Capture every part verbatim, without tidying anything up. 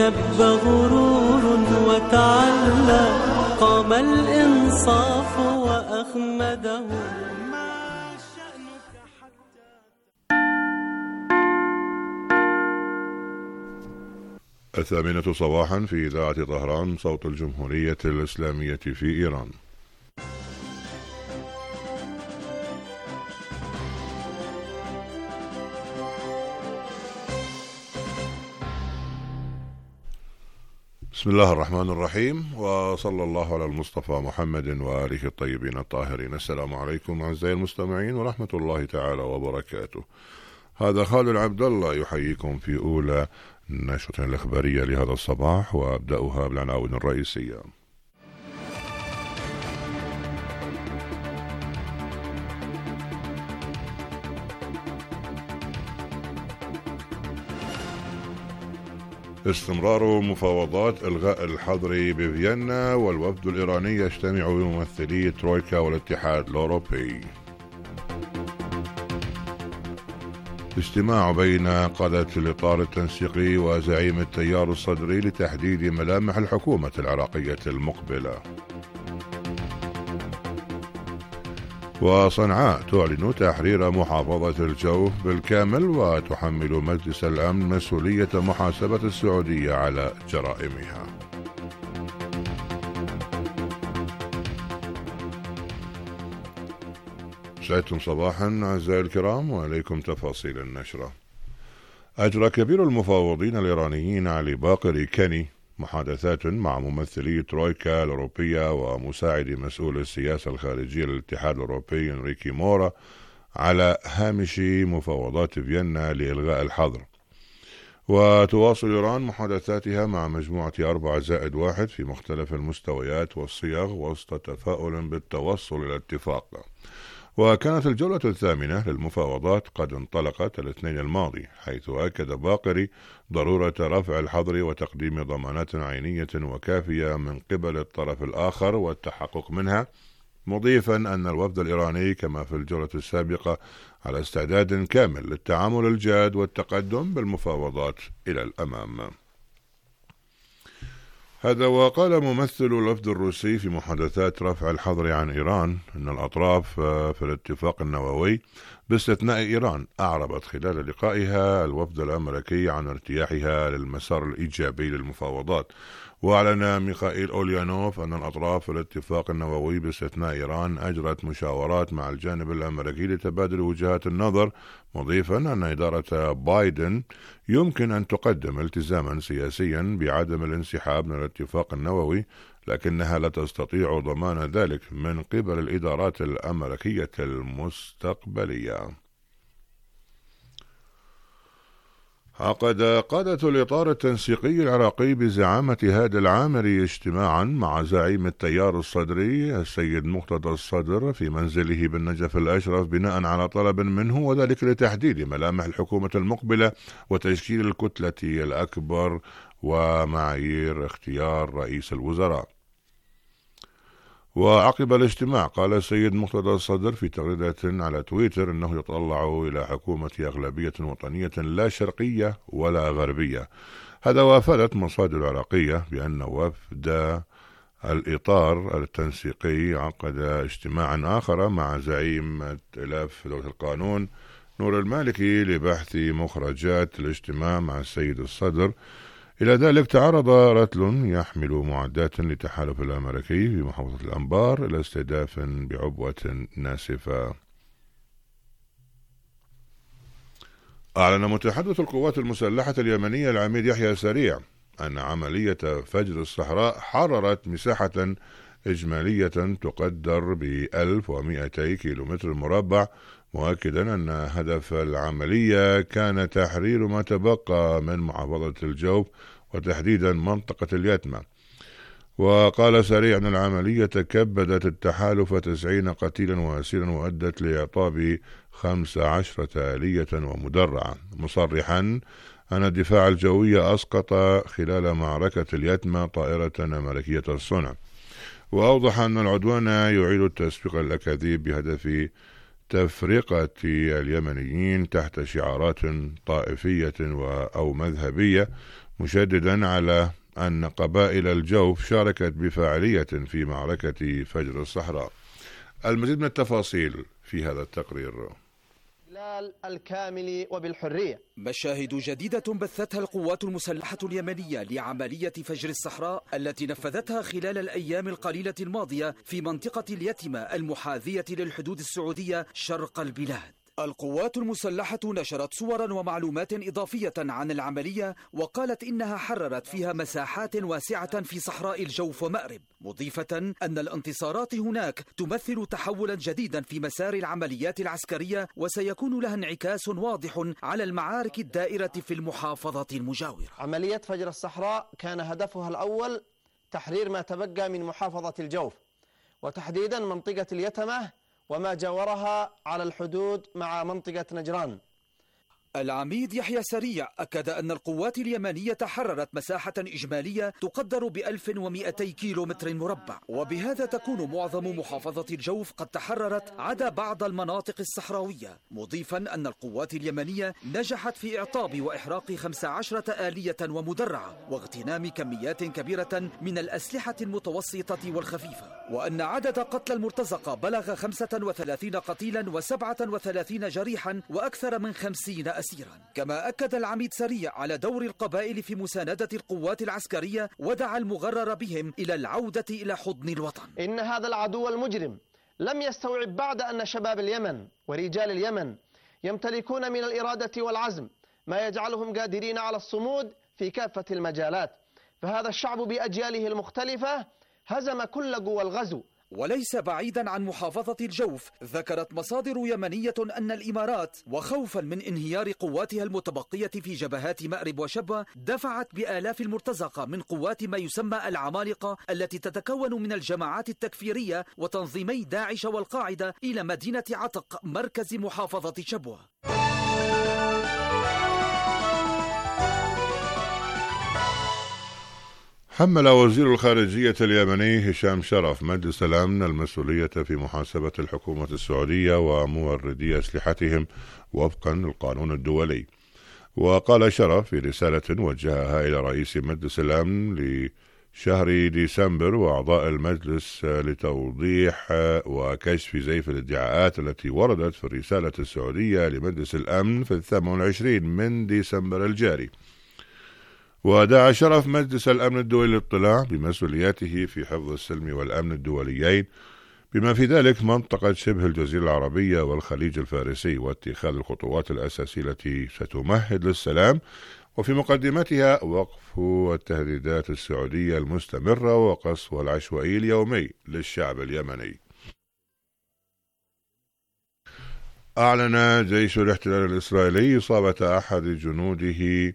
نب غرور وتعلى، قام الإنصاف وأخمده. ما شأنك حتى الثامنة صباحا في إذاعة طهران، صوت الجمهورية الإسلامية في إيران. بسم الله الرحمن الرحيم، وصلى الله على المصطفى محمد وآله الطيبين الطاهرين. السلام عليكم أعزائي المستمعين ورحمة الله تعالى وبركاته. هذا خالد عبد الله يحييكم في أولى نشرة الإخبارية لهذا الصباح، وأبدأها بالعناوين الرئيسية. استمرار مفاوضات إلغاء الحظر بفيينا، والوفد الإيراني يجتمع بممثلي ترويكا والاتحاد الأوروبي. اجتماع بين قادة الإطار التنسيقي وزعيم التيار الصدري لتحديد ملامح الحكومة العراقية المقبلة. وصنعاء تعلن تحرير محافظة الجوف بالكامل، وتحمل مجلس الأمن مسؤولية محاسبة السعودية على جرائمها. سعدتم صباحا أعزائي الكرام، وإليكم تفاصيل النشرة. أجرى كبير المفاوضين الإيرانيين علي باقر كاني محادثات مع ممثلي ترويكا الأوروبية ومساعد مسؤول السياسة الخارجية للاتحاد الأوروبي إنريكي مورا على هامش مفاوضات فيينا لإلغاء الحظر. وتواصل إيران محادثاتها مع مجموعة أربعة زائد واحد في مختلف المستويات والصيغ وسط تفاؤل بالتوصل إلى اتفاق. وكانت الجولة الثامنة للمفاوضات قد انطلقت الاثنين الماضي، حيث أكد باقري ضرورة رفع الحظر وتقديم ضمانات عينية وكافية من قبل الطرف الآخر والتحقق منها، مضيفا أن الوفد الإيراني كما في الجولة السابقة على استعداد كامل للتعامل الجاد والتقدم بالمفاوضات إلى الأمام. هذا وقال ممثل الوفد الروسي في محادثات رفع الحظر عن إيران أن الأطراف في الاتفاق النووي باستثناء إيران أعربت خلال لقائها الوفد الأمريكي عن ارتياحها للمسار الإيجابي للمفاوضات. وأعلن ميخائيل أوليانوف أن الأطراف في الاتفاق النووي باستثناء إيران أجرت مشاورات مع الجانب الأمريكي لتبادل وجهات النظر، مضيفا أن إدارة بايدن يمكن أن تقدم التزاما سياسيا بعدم الانسحاب من الاتفاق النووي، لكنها لا تستطيع ضمان ذلك من قبل الإدارات الأمريكية المستقبلية. عقد قادة الإطار التنسيقي العراقي بزعامة هادي العامري اجتماعا مع زعيم التيار الصدري السيد مقتدى الصدر في منزله بالنجف الأشرف بناء على طلب منه، وذلك لتحديد ملامح الحكومة المقبلة وتشكيل الكتلة الأكبر ومعايير اختيار رئيس الوزراء. وعقب الاجتماع قال السيد مقتدى الصدر في تغريدة على تويتر أنه يتطلع إلى حكومة أغلبية وطنية لا شرقية ولا غربية. هذا وافدت مصادر عراقية بأن وفد الإطار التنسيقي عقد اجتماعا آخر مع زعيم ائتلاف دولة القانون نور المالكي لبحث مخرجات الاجتماع مع السيد الصدر. إلى ذلك تعرض رتل يحمل معدات للتحالف الأمريكي في محافظة الأنبار إلى استهداف بعبوة ناسفة. أعلن متحدث القوات المسلحة اليمنية العميد يحيى سريع أن عملية فجر الصحراء حررت مساحة إجمالية تقدر ب ألف ومئتي كيلومتر مربع، مؤكدا أن هدف العملية كان تحرير ما تبقى من محافظة الجوف وتحديدا منطقة اليتمة. وقال سريع أن العملية كبدت التحالف تسعين قتيلا وأسيرا وأدت لإعطاب خمس عشرة آلية ومدرعة، مصرحا أن الدفاع الجوي أسقط خلال معركة اليتمة طائرة أمريكية الصنع. وأوضح أن العدوان يعيد التسويق الأكاذيب بهدف تفرقة اليمنيين تحت شعارات طائفية أو مذهبية، مشددا على أن قبائل الجوف شاركت بفاعلية في معركة فجر الصحراء. المزيد من التفاصيل في هذا التقرير. الكامل وبالحرية. مشاهد جديدة بثتها القوات المسلحة اليمنية لعملية فجر الصحراء التي نفذتها خلال الأيام القليلة الماضية في منطقة اليتمة المحاذية للحدود السعودية شرق البلاد. القوات المسلحة نشرت صورا ومعلومات إضافية عن العملية، وقالت إنها حررت فيها مساحات واسعة في صحراء الجوف ومأرب، مضيفة أن الانتصارات هناك تمثل تحولا جديدا في مسار العمليات العسكرية، وسيكون لها انعكاس واضح على المعارك الدائرة في المحافظة المجاورة. عملية فجر الصحراء كان هدفها الأول تحرير ما تبقى من محافظة الجوف، وتحديدا منطقة اليتمة وما جاورها على الحدود مع منطقة نجران. العميد يحيى سريع أكد أن القوات اليمنية حررت مساحة إجمالية تقدر بألف ومئتي كيلو متر مربع، وبهذا تكون معظم محافظة الجوف قد تحررت عدا بعض المناطق الصحراوية، مضيفا أن القوات اليمنية نجحت في إعطاب وإحراق خمس عشرة آلية ومدرعة واغتنام كميات كبيرة من الأسلحة المتوسطة والخفيفة، وأن عدد قتلى المرتزقة بلغ خمسة وثلاثين قتيلا وسبعة وثلاثين جريحا وأكثر من خمسين أسيرا. كما أكد العميد سريع على دور القبائل في مساندة القوات العسكرية، ودعا المغرر بهم إلى العودة إلى حضن الوطن. إن هذا العدو المجرم لم يستوعب بعد أن شباب اليمن ورجال اليمن يمتلكون من الإرادة والعزم ما يجعلهم قادرين على الصمود في كافة المجالات، فهذا الشعب بأجياله المختلفة هزم كل قوى الغزو. وليس بعيدا عن محافظة الجوف، ذكرت مصادر يمنية أن الإمارات وخوفا من انهيار قواتها المتبقية في جبهات مأرب وشبوة دفعت بآلاف المرتزقة من قوات ما يسمى العمالقة التي تتكون من الجماعات التكفيرية وتنظيمي داعش والقاعدة إلى مدينة عتق مركز محافظة شبوة. حمل وزير الخارجية اليمني هشام شرف مجلس الأمن المسؤولية في محاسبة الحكومة السعودية وموردي أسلحتهم وفقا للقانون الدولي. وقال شرف في رسالة وجهها إلى رئيس مجلس الأمن لشهر ديسمبر وأعضاء المجلس لتوضيح وكشف زيف الادعاءات التي وردت في الرسالة السعودية لمجلس الأمن في الثامن والعشرين من ديسمبر الجاري. ودعا شرف مجلس الأمن الدولي للاطلاع بمسؤولياته في حفظ السلم والأمن الدوليين بما في ذلك منطقة شبه الجزيرة العربية والخليج الفارسي، واتخاذ الخطوات الأساسية التي ستمهد للسلام، وفي مقدمتها وقف التهديدات السعودية المستمرة وقصف العشوائي اليومي للشعب اليمني. أعلن جيش الاحتلال الإسرائيلي إصابة أحد جنوده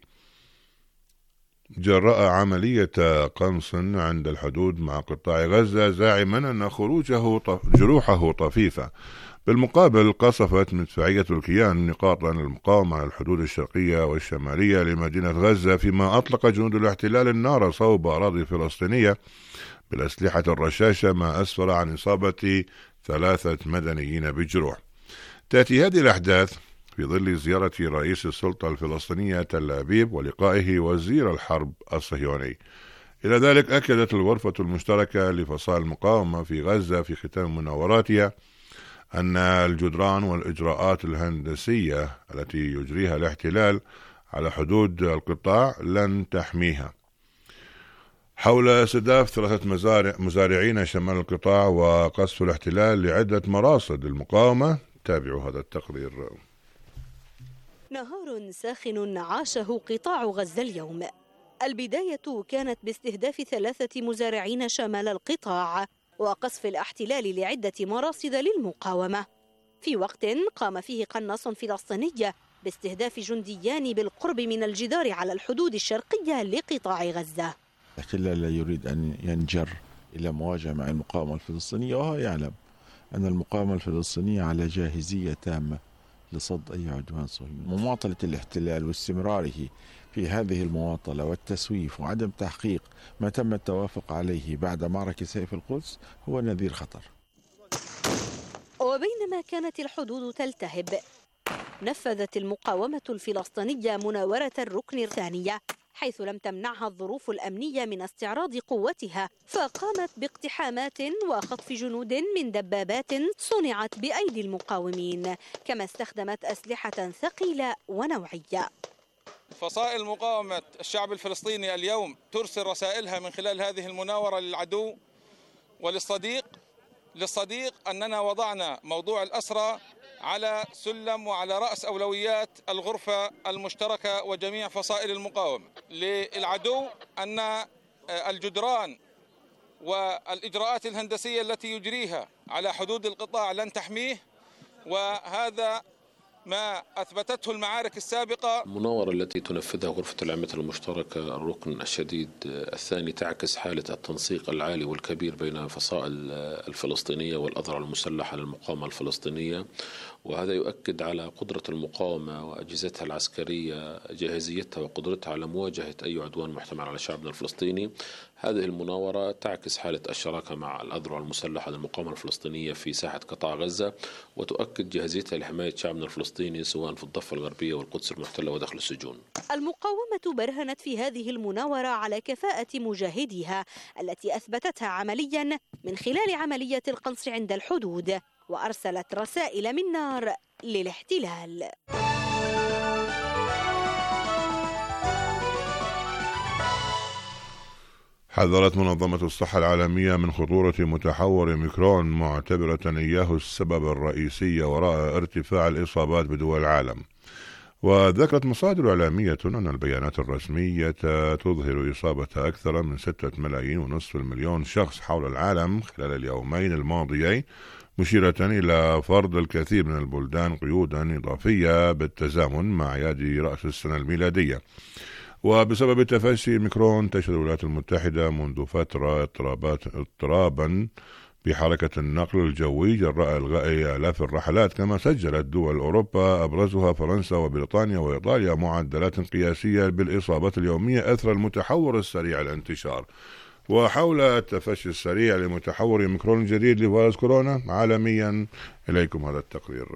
جراء عملية قنص عند الحدود مع قطاع غزة، زاعما أن خروجه طف... جروحه طفيفة. بالمقابل قصفت مدفعية الكيان نقاطا المقاومة على الحدود الشرقية والشمالية لمدينة غزة، فيما أطلق جنود الاحتلال النار صوب أراضي فلسطينية بالأسلحة الرشاشة، ما أسفر عن إصابة ثلاثة مدنيين بجروح. تأتي هذه الأحداث في ظل زيارة رئيس السلطة الفلسطينية تل أبيب ولقائه وزير الحرب الصهيوني. إلى ذلك أكدت الغرفة المشتركة لفصائل المقاومة في غزة في ختام مناوراتها أن الجدران والإجراءات الهندسية التي يجريها الاحتلال على حدود القطاع لن تحميها. حول استهداف ثلاثة مزارع مزارعين شمال القطاع وقصف الاحتلال لعدة مراصد المقاومة، تابعوا هذا التقرير. نهار ساخن عاشه قطاع غزة اليوم. البداية كانت باستهداف ثلاثة مزارعين شمال القطاع وقصف الاحتلال لعدة مراصد للمقاومة، في وقت قام فيه قناص فلسطيني باستهداف جنديان بالقرب من الجدار على الحدود الشرقية لقطاع غزة. الاحتلال لا يريد أن ينجر إلى مواجهة مع المقاومة الفلسطينية، وهو يعلم أن المقاومة الفلسطينية على جاهزية تامة لصد أي عدوان صهيوني. مماطلة الاحتلال واستمراره في هذه المماطلة والتسويف وعدم تحقيق ما تم التوافق عليه بعد معركة سيف القدس هو نذير خطر. وبينما كانت الحدود تلتهب، نفذت المقاومة الفلسطينية مناورة الركن الثانية، حيث لم تمنعها الظروف الأمنية من استعراض قوتها، فقامت باقتحامات وخطف جنود من دبابات صنعت بأيدي المقاومين، كما استخدمت أسلحة ثقيلة ونوعية. فصائل مقاومة الشعب الفلسطيني اليوم ترسل رسائلها من خلال هذه المناورة للعدو وللصديق للصديق أننا وضعنا موضوع الأسرى على سلم وعلى رأس أولويات الغرفة المشتركة وجميع فصائل المقاومة. للعدو أن الجدران والإجراءات الهندسية التي يجريها على حدود القطاع لن تحميه، وهذا ما أثبتته المعارك السابقة. المناورة التي تنفذها غرفة الأعمدة المشتركة الركن الشديد الثاني تعكس حالة التنسيق العالي والكبير بين فصائل الفلسطينية والأذرع المسلحة للمقاومة الفلسطينية، وهذا يؤكد على قدرة المقاومة وأجهزتها العسكرية، جاهزيتها وقدرتها على مواجهة أي عدوان محتمل على شعبنا الفلسطيني. هذه المناورة تعكس حالة الشراكة مع الأذرع المسلحة للمقاومة الفلسطينية في ساحة قطاع غزة، وتؤكد جاهزيتها لحماية شعبنا الفلسطيني سواء في الضفة الغربية والقدس المحتلة وداخل السجون. المقاومة برهنت في هذه المناورة على كفاءة مجاهديها التي أثبتتها عمليا من خلال عملية القنص عند الحدود، وأرسلت رسائل من نار للاحتلال. حذرت منظمة الصحة العالمية من خطورة متحور ميكرون، معتبرة إياه السبب الرئيسي وراء ارتفاع الإصابات بدول العالم. وذكرت مصادر إعلامية أن البيانات الرسمية تظهر إصابة أكثر من ستة ملايين ونصف المليون شخص حول العالم خلال اليومين الماضيين، مشيرة إلى فرض الكثير من البلدان قيودا إضافية بالتزامن مع أعياد رأس السنة الميلادية. وبسبب تفشي ميكرون تشهد الولايات المتحدة منذ فترة اضطرابات اضطرابا بحركة النقل الجوي جراء إلغاء آلاف الرحلات، كما سجلت دول أوروبا أبرزها فرنسا وبريطانيا وإيطاليا معدلات قياسية بالإصابات اليومية أثر المتحور السريع الانتشار. وحول التفشي السريع لمتحور ميكرون الجديد لفيروس كورونا عالميا، إليكم هذا التقرير.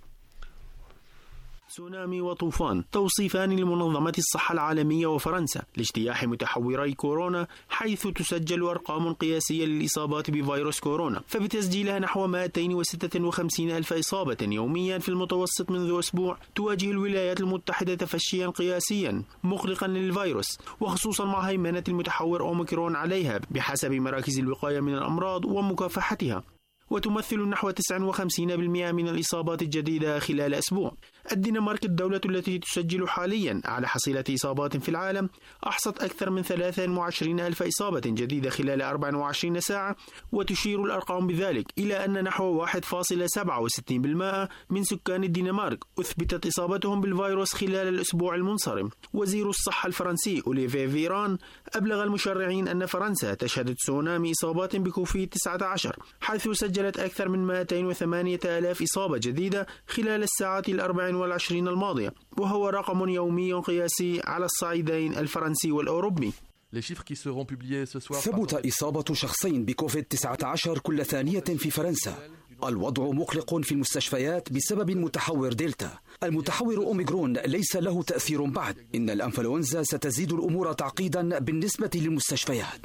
تسونامي وطوفان توصيفان لمنظمة الصحة العالمية وفرنسا لاجتياح متحوري كورونا، حيث تسجل أرقام قياسية للإصابات بفيروس كورونا، فبتسجيلها نحو مئتين وستة وخمسين ألف إصابة يوميا في المتوسط منذ أسبوع، تواجه الولايات المتحدة تفشيا قياسيا مقلقا للفيروس، وخصوصا مع هيمنة المتحور أوميكرون عليها بحسب مراكز الوقاية من الأمراض ومكافحتها، وتمثل نحو تسعة وخمسين بالمئة من الإصابات الجديدة خلال أسبوع. الدنمارك الدولة التي تسجل حاليا على حصيلة إصابات في العالم أحصت أكثر من ثلاثة وعشرين ألف إصابة جديدة خلال أربع وعشرين ساعة، وتشير الأرقام بذلك إلى أن نحو واحد فاصلة سبعة وستين بالمئة من سكان الدنمارك أثبتت إصابتهم بالفيروس خلال الأسبوع المنصرم. وزير الصحة الفرنسي أوليفيه فيران أبلغ المشرعين أن فرنسا تشهد تسونامي إصابات بكوفيد تسعة عشر، حيث سجلت أكثر من مئتين وثمانية آلاف إصابة جديدة خلال الساعات الأربع والعشرين الماضية، وهو رقم يومي قياسي على الصعيدين الفرنسي والأوروبي. ثبت إصابة شخصين بكوفيد تسعة عشر كل ثانية في فرنسا. الوضع مقلق في المستشفيات بسبب المتحور دلتا. المتحور أوميكرون ليس له تأثير بعد. إن الأنفلونزا ستزيد الأمور تعقيدا بالنسبة للمستشفيات.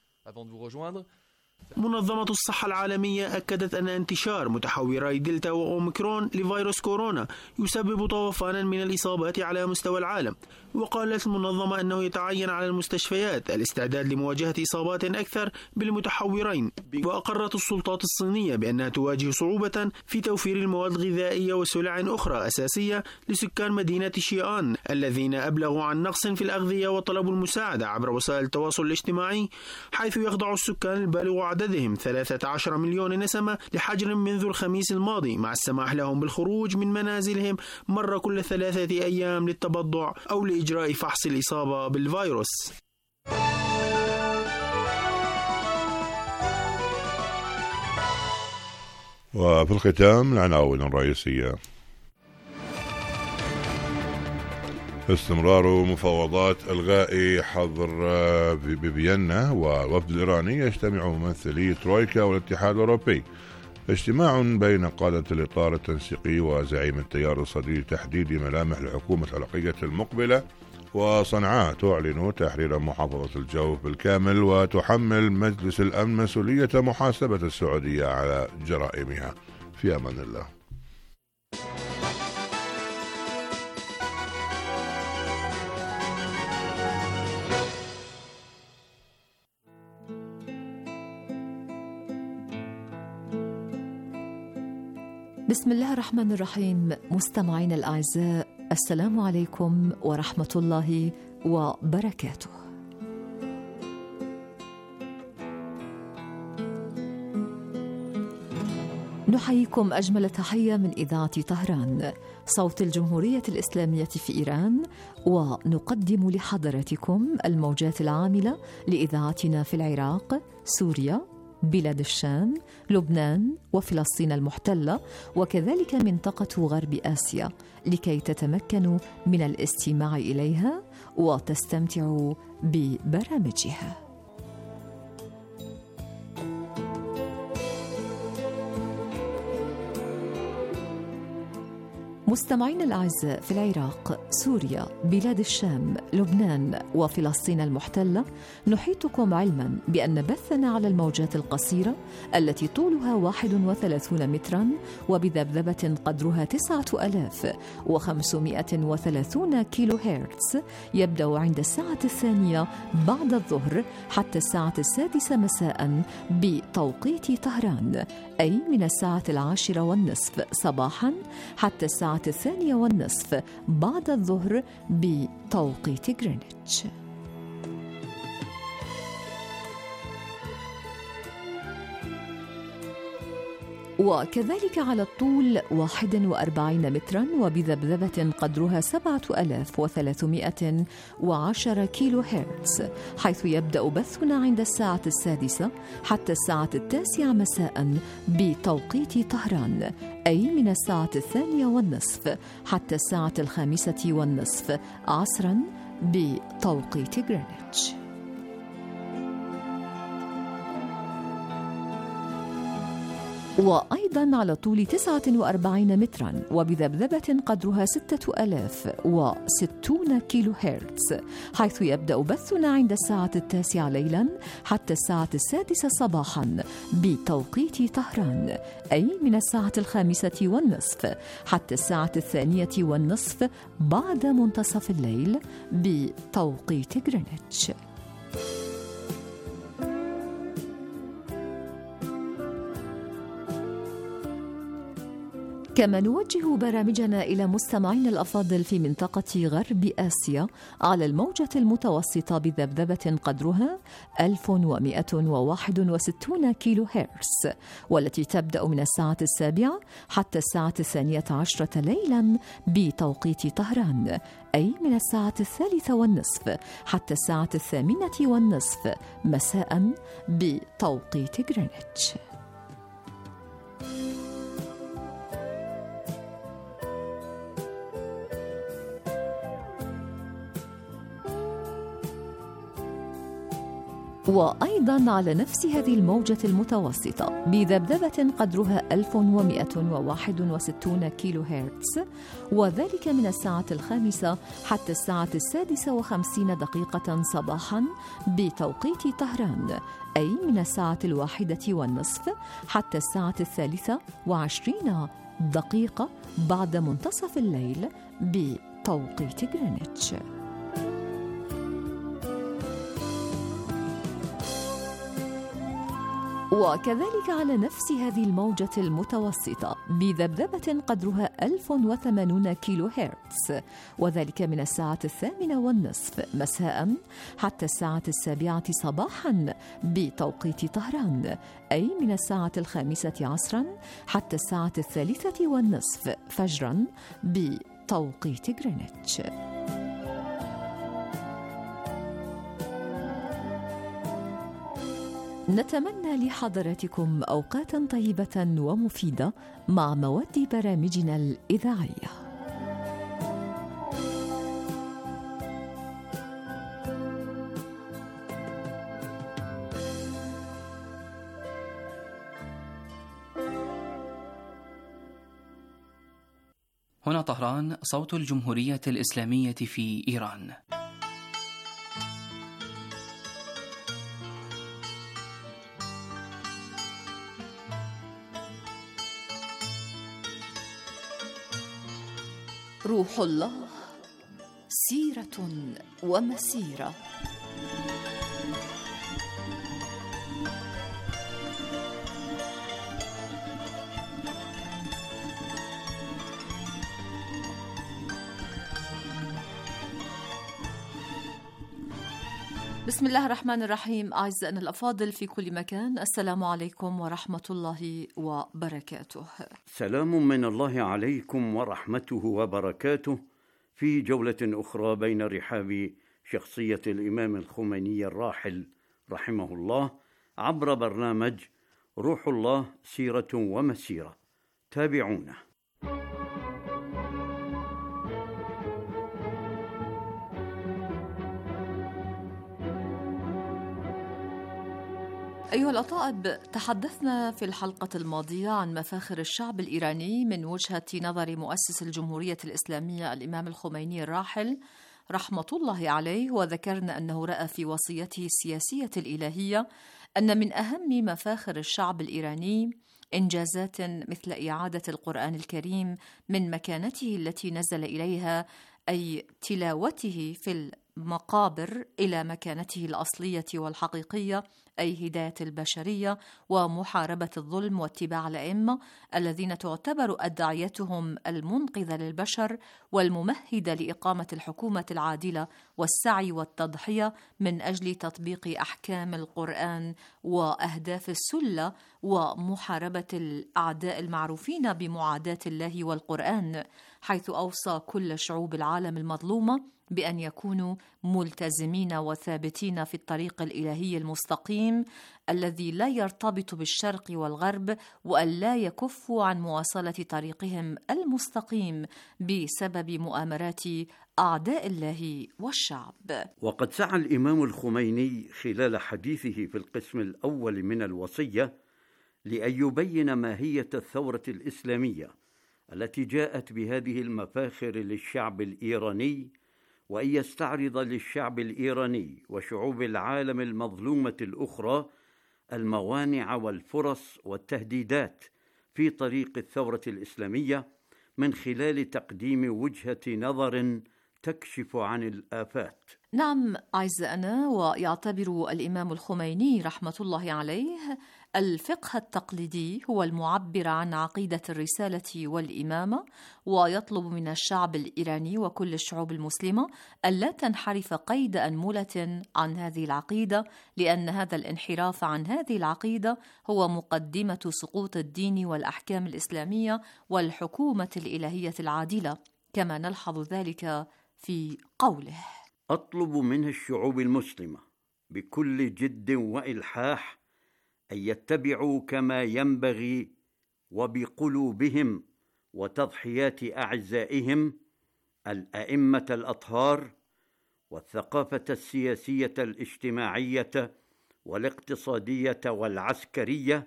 منظمة الصحة العالمية أكدت أن انتشار متحوري دلتا وأوميكرون لفيروس كورونا يسبب طوفانا من الإصابات على مستوى العالم، وقالت المنظمة أنه يتعين على المستشفيات الاستعداد لمواجهة إصابات أكثر بالمتحورين. وأقرت السلطات الصينية بأنها تواجه صعوبة في توفير المواد الغذائية وسلع أخرى أساسية لسكان مدينة شيئان الذين أبلغوا عن نقص في الأغذية وطلبوا المساعدة عبر وسائل التواصل الاجتماعي، حيث يخضع السكان البالغ عددهم ثلاثة عشر مليون نسمة لحجر منذ الخميس الماضي، مع السماح لهم بالخروج من منازلهم مرة كل ثلاثة أيام للتبضع أو لإجراء فحص الإصابة بالفيروس. وفي الختام العناوين الرئيسية: استمرار مفاوضات إلغاء حظر بفيينا، والوفد الإيراني يجتمع ممثلي ترويكا والاتحاد الأوروبي. اجتماع بين قادة الإطار التنسيقي وزعيم التيار الصديق لتحديد ملامح الحكومة العراقية المقبلة وصنعاء تعلن تحرير محافظة الجوف بالكامل، وتحمل مجلس الأمن مسؤولية محاسبة السعودية على جرائمها. في أمان الله. بسم الله الرحمن الرحيم. مستمعين الأعزاء، السلام عليكم ورحمة الله وبركاته. نحييكم أجمل تحية من إذاعة طهران صوت الجمهورية الإسلامية في إيران، ونقدم لحضراتكم الموجات العاملة لإذاعتنا في العراق، سوريا، بلاد الشام، لبنان وفلسطين المحتلة، وكذلك منطقة غرب آسيا، لكي تتمكنوا من الاستماع إليها وتستمتعوا ببرامجها. مستمعين الأعزاء، في العراق، سوريا، بلاد الشام، لبنان وفلسطين المحتلة، نحيطكم علما بأن بثنا على الموجات القصيرة التي طولها واحد وثلاثون مترا وبذبذبة قدرها تسعة آلاف وخمسمائة وثلاثون كيلو هرتز يبدأ عند الساعة الثانية بعد الظهر حتى الساعة السادسة مساء بتوقيت طهران، أي من الساعة العاشرة والنصف صباحا حتى الساعة الثانية والنصف بعد الظهر بتوقيت غرينتش. وكذلك على الطول واحد وأربعين مترا وبذبذبة قدرها سبعة آلاف وثلاثمائة وعشرة كيلو هرتز، حيث يبدأ بثنا عند الساعة السادسة حتى الساعة التاسعة مساء بتوقيت طهران، أي من الساعة الثانية والنصف حتى الساعة الخامسة والنصف عصرا بتوقيت غرينتش. وأيضا على طول تسعة وأربعين مترا وبذبذبة قدرها ستة آلاف وستون كيلو هرتز، حيث يبدأ بثنا عند الساعة التاسعة ليلا حتى الساعة السادسة صباحا بتوقيت طهران، أي من الساعة الخامسة والنصف حتى الساعة الثانية والنصف بعد منتصف الليل بتوقيت غرينتش. كما نوجه برامجنا إلى مستمعين الأفاضل في منطقة غرب آسيا على الموجة المتوسطة بذبذبة قدرها ألف ومائة وواحد وستون كيلو هرتز، والتي تبدأ من الساعة السابعة حتى الساعة الثانية عشرة ليلا بتوقيت طهران، أي من الساعة الثالثة والنصف حتى الساعة الثامنة والنصف مساء بتوقيت غرينتش. وأيضا على نفس هذه الموجة المتوسطة بذبذبة قدرها ألف ومائة وواحد وستون كيلو هرتز، وذلك من الساعة الخامسة حتى الساعة السادسة وخمسين دقيقة صباحا بتوقيت طهران، أي من الساعة الواحدة والنصف حتى الساعة الثالثة وعشرين دقيقة بعد منتصف الليل بتوقيت غرينتش. وكذلك على نفس هذه الموجة المتوسطة بذبذبة قدرها ألف وثمانون كيلو هرتز، وذلك من الساعة الثامنة والنصف مساء حتى الساعة السابعة صباحا بتوقيت طهران، أي من الساعة الخامسة عصرا حتى الساعة الثالثة والنصف فجرا بتوقيت غرينتش. نتمنى لحضراتكم أوقاتا طيبة ومفيدة مع مواد برامجنا الإذاعية. هنا طهران، صوت الجمهورية الإسلامية في إيران. روح الله سيرة ومسيرة. بسم الله الرحمن الرحيم. أعزائنا الأفاضل في كل مكان، السلام عليكم ورحمة الله وبركاته. سلام من الله عليكم ورحمته وبركاته في جولة أخرى بين رحاب شخصية الإمام الخميني الراحل رحمه الله عبر برنامج روح الله سيرة ومسيرة. تابعونا. أيها الأطائب، تحدثنا في الحلقة الماضية عن مفاخر الشعب الإيراني من وجهة نظر مؤسس الجمهورية الإسلامية الإمام الخميني الراحل رحمة الله عليه، وذكرنا أنه رأى في وصيته السياسية الإلهية أن من أهم مفاخر الشعب الإيراني إنجازات مثل إعادة القرآن الكريم من مكانته التي نزل إليها، أي تلاوته في المقابر، إلى مكانته الأصلية والحقيقية، أي هداية البشرية ومحاربة الظلم واتباع الأئمة الذين تعتبر أدعيتهم المنقذة للبشر والممهدة لإقامة الحكومة العادلة والسعي والتضحية من أجل تطبيق أحكام القرآن وأهداف السلة ومحاربة الأعداء المعروفين بمعاداة الله والقرآن، حيث أوصى كل شعوب العالم المظلومة بأن يكونوا ملتزمين وثابتين في الطريق الإلهي المستقيم الذي لا يرتبط بالشرق والغرب، وأن لا يكفوا عن مواصلة طريقهم المستقيم بسبب مؤامرات أعداء الله والشعب. وقد سعى الإمام الخميني خلال حديثه في القسم الأول من الوصية لأن يبين ماهية الثورة الإسلامية التي جاءت بهذه المفاخر للشعب الإيراني، وأن يستعرض للشعب الإيراني وشعوب العالم المظلومة الأخرى الموانع والفرص والتهديدات في طريق الثورة الإسلامية من خلال تقديم وجهة نظر تكشف عن الآفات. نعم أعزائنا، ويعتبر الإمام الخميني رحمة الله عليه الفقه التقليدي هو المعبر عن عقيدة الرسالة والإمامة، ويطلب من الشعب الإيراني وكل الشعوب المسلمة ألا تنحرف قيد أنملة عن هذه العقيدة، لأن هذا الانحراف عن هذه العقيدة هو مقدمة سقوط الدين والأحكام الإسلامية والحكومة الإلهية العادلة، كما نلحظ ذلك في قوله: أطلب من الشعوب المسلمة بكل جد وإلحاح أن يتبعوا كما ينبغي وبقلوبهم وتضحيات أعزائهم الأئمة الأطهار والثقافة السياسية الاجتماعية والاقتصادية والعسكرية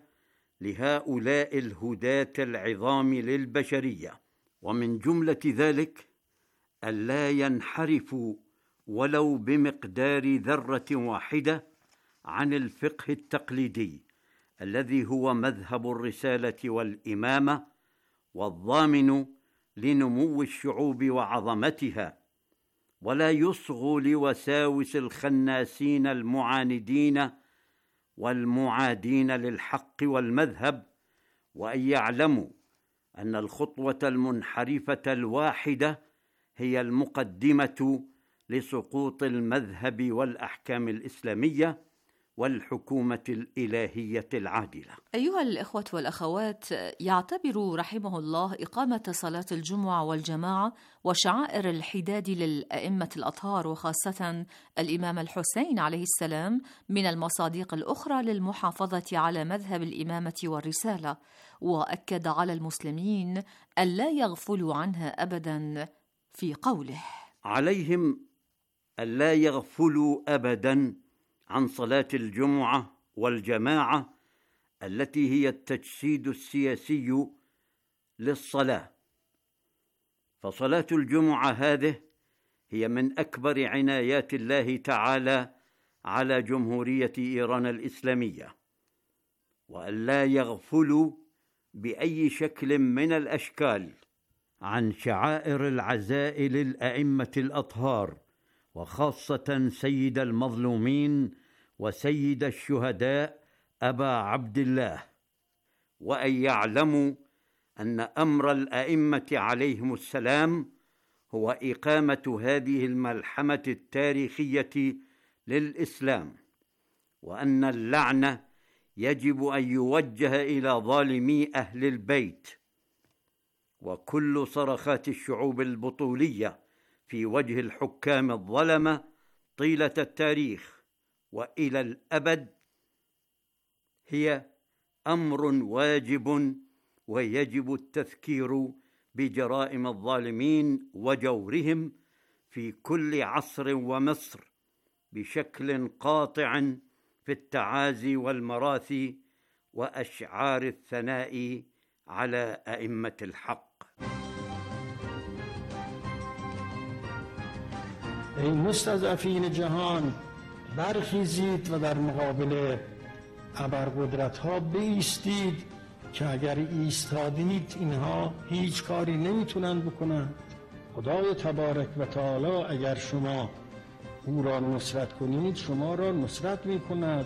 لهؤلاء الهداة العظام للبشرية، ومن جملة ذلك ألا ينحرفوا ولو بمقدار ذرة واحدة عن الفقه التقليدي الذي هو مذهب الرسالة والإمامة والضامن لنمو الشعوب وعظمتها، ولا يصغوا لوساوس الخناسين المعاندين والمعادين للحق والمذهب، وأن يعلموا أن الخطوة المنحرفة الواحدة هي المقدمة لسقوط المذهب والأحكام الإسلامية والحكومة الإلهية العادلة. أيها الإخوة والأخوات، يعتبر رحمه الله إقامة صلاة الجمعة والجماعة وشعائر الحداد للأئمة الأطهار وخاصة الإمام الحسين عليه السلام من المصادق الأخرى للمحافظة على مذهب الإمامة والرسالة، وأكد على المسلمين ألا يغفلوا عنها أبدا في قوله: عليهم ألا يغفلوا أبدا عن صلاة الجمعة والجماعة التي هي التجسيد السياسي للصلاة، فصلاة الجمعة هذه هي من أكبر عنايات الله تعالى على جمهورية إيران الإسلامية، وأن لا يغفلوا بأي شكل من الأشكال عن شعائر العزاء للأئمة الأطهار، وخاصة سيد المظلومين وسيد الشهداء أبا عبد الله، وأن يعلموا أن أمر الأئمة عليهم السلام هو إقامة هذه الملحمة التاريخية للإسلام، وأن اللعنة يجب أن يوجه إلى ظالمي أهل البيت، وكل صرخات الشعوب البطولية في وجه الحكام الظلمة طيلة التاريخ وإلى الأبد هي أمر واجب، ويجب التذكير بجرائم الظالمين وجورهم في كل عصر ومصر بشكل قاطع في التعازي والمراثي وأشعار الثناء على أئمة الحق. ای مستضعفین جهان، برخیزید و در مقابل ابرقدرت‌ها بایستید که اگر ایستادید اینها هیچ کاری نمیتونن بکنن. خدای تبارک و تعالی اگر شما او را نصرت کنید شما را نصرت میکند.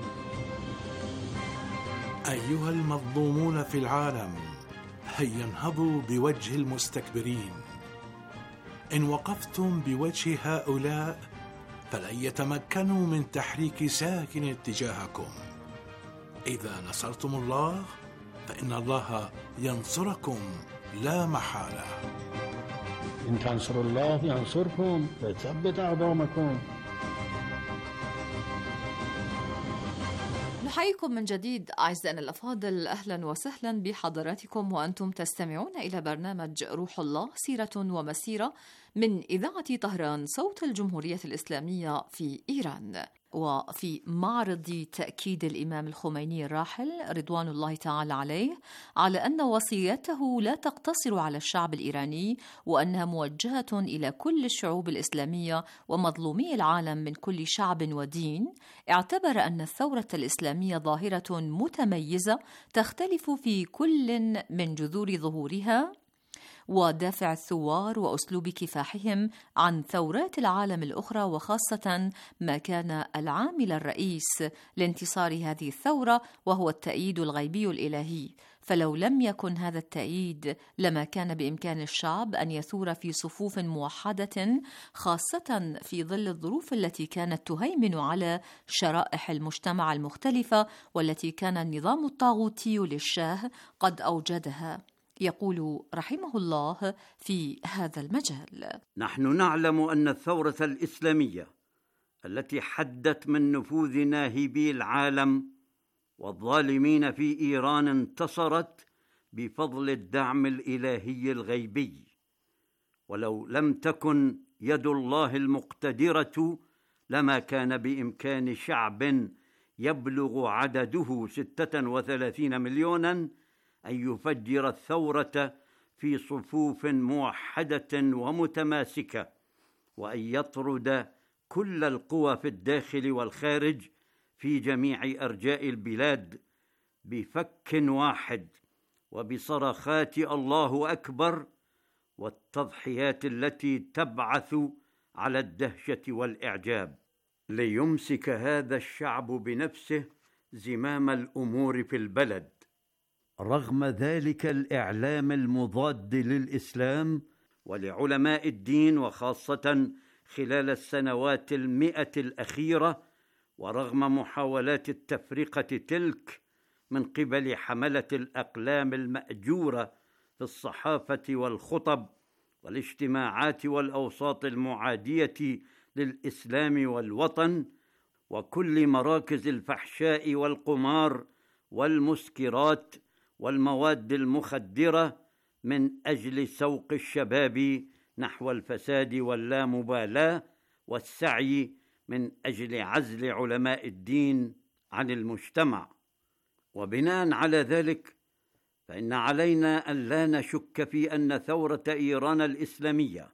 أيها المظلومون في العالم، هيا انهضوا بوجه المستكبرين. إن وقفتم بوجه هؤلاء فلن يتمكنوا من تحريك ساكن اتجاهكم. إذا نصرتم الله فإن الله ينصركم لا محالة. إن تنصروا الله ينصركم ويثبت أقدامكم. نحييكم من جديد أعزائنا الأفاضل، أهلا وسهلا بحضراتكم وأنتم تستمعون إلى برنامج روح الله سيرة ومسيرة من إذاعة طهران صوت الجمهورية الإسلامية في إيران. وفي معرض تأكيد الإمام الخميني الراحل رضوان الله تعالى عليه على أن وصيته لا تقتصر على الشعب الإيراني، وأنها موجهة إلى كل الشعوب الإسلامية ومظلومي العالم من كل شعب ودين، اعتبر أن الثورة الإسلامية ظاهرة متميزة تختلف في كل من جذور ظهورها ودافع الثوار وأسلوب كفاحهم عن ثورات العالم الأخرى، وخاصة ما كان العامل الرئيس لانتصار هذه الثورة وهو التأييد الغيبي الإلهي. فلو لم يكن هذا التأييد لما كان بإمكان الشعب أن يثور في صفوف موحدة، خاصة في ظل الظروف التي كانت تهيمن على شرائح المجتمع المختلفة والتي كان النظام الطاغوتي للشاه قد أوجدها. يقول رحمه الله في هذا المجال: نحن نعلم أن الثورة الإسلامية التي حدت من نفوذ ناهبي العالم والظالمين في إيران انتصرت بفضل الدعم الإلهي الغيبي، ولو لم تكن يد الله المقتدرة لما كان بإمكان شعب يبلغ عدده ستة وثلاثين مليونا أن يفجر الثورة في صفوف موحدة ومتماسكة، وأن يطرد كل القوى في الداخل والخارج في جميع أرجاء البلاد بفك واحد وبصرخات الله أكبر والتضحيات التي تبعث على الدهشة والإعجاب، ليمسك هذا الشعب بنفسه زمام الأمور في البلد. رغم ذلك الإعلام المضاد للإسلام ولعلماء الدين، وخاصة خلال السنوات المئة الأخيرة، ورغم محاولات التفرقة تلك من قبل حملة الأقلام المأجورة في الصحافة والخطب والاجتماعات والأوساط المعادية للإسلام والوطن، وكل مراكز الفحشاء والقمار والمسكرات والمواد المخدرة من أجل سوق الشباب نحو الفساد واللامبالاة والسعي من أجل عزل علماء الدين عن المجتمع. وبناء على ذلك فإن علينا أن لا نشك في أن ثورة إيران الإسلامية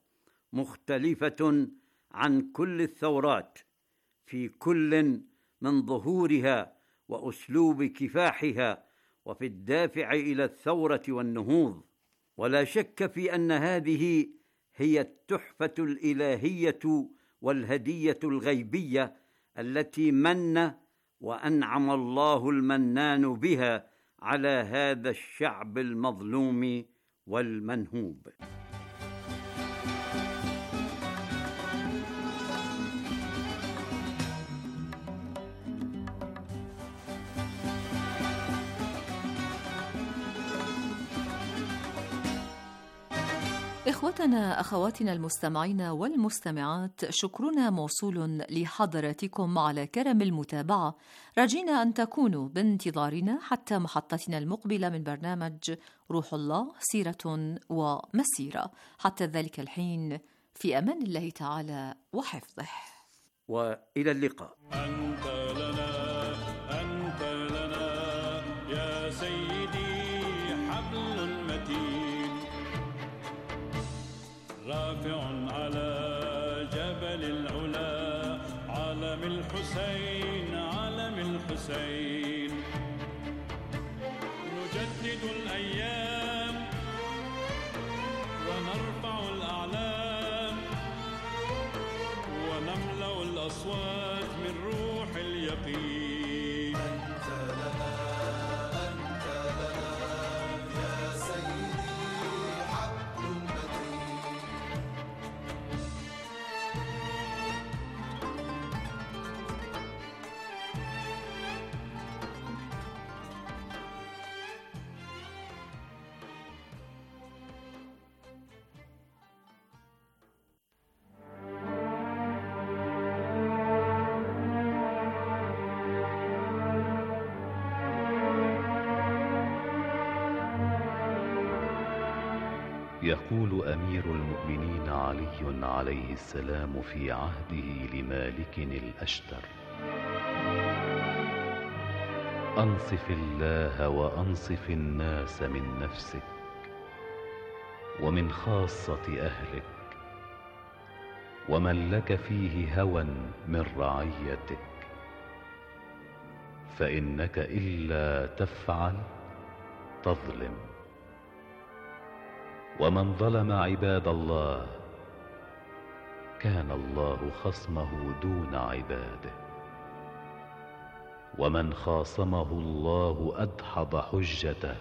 مختلفة عن كل الثورات في كل من ظهورها وأسلوب كفاحها وفي الدافع إلى الثورة والنهوض. ولا شك في أن هذه هي التحفة الإلهية والهدية الغيبية التي من وأنعم الله المنان بها على هذا الشعب المظلوم والمنهوب. إخوتنا أخواتنا المستمعين والمستمعات، شكرنا موصول لحضراتكم على كرم المتابعة. رجينا أن تكونوا بانتظارنا حتى محطتنا المقبلة من برنامج روح الله سيرة ومسيرة. حتى ذلك الحين في أمان الله تعالى وحفظه، وإلى اللقاء. أنت لنا أنت لنا يا سيدي حبل متين، رافع على جبل العلا، علم الحسين علم الحسين. نجدد الأيام ونرفع الأعلام، ونملأ الأصوات من روح اليقين. أنت لنا أنت لنا يا سيدي حبل متين. يقول أمير المؤمنين علي عليه السلام في عهده لمالك الأشتر: أنصف الله وأنصف الناس من نفسك ومن خاصة أهلك، ومن لك فيه هوى من رعيتك، فإنك إلا تفعل تظلم. ومن ظلم عباد الله كان الله خصمه دون عباده، ومن خاصمه الله أدحض حجته،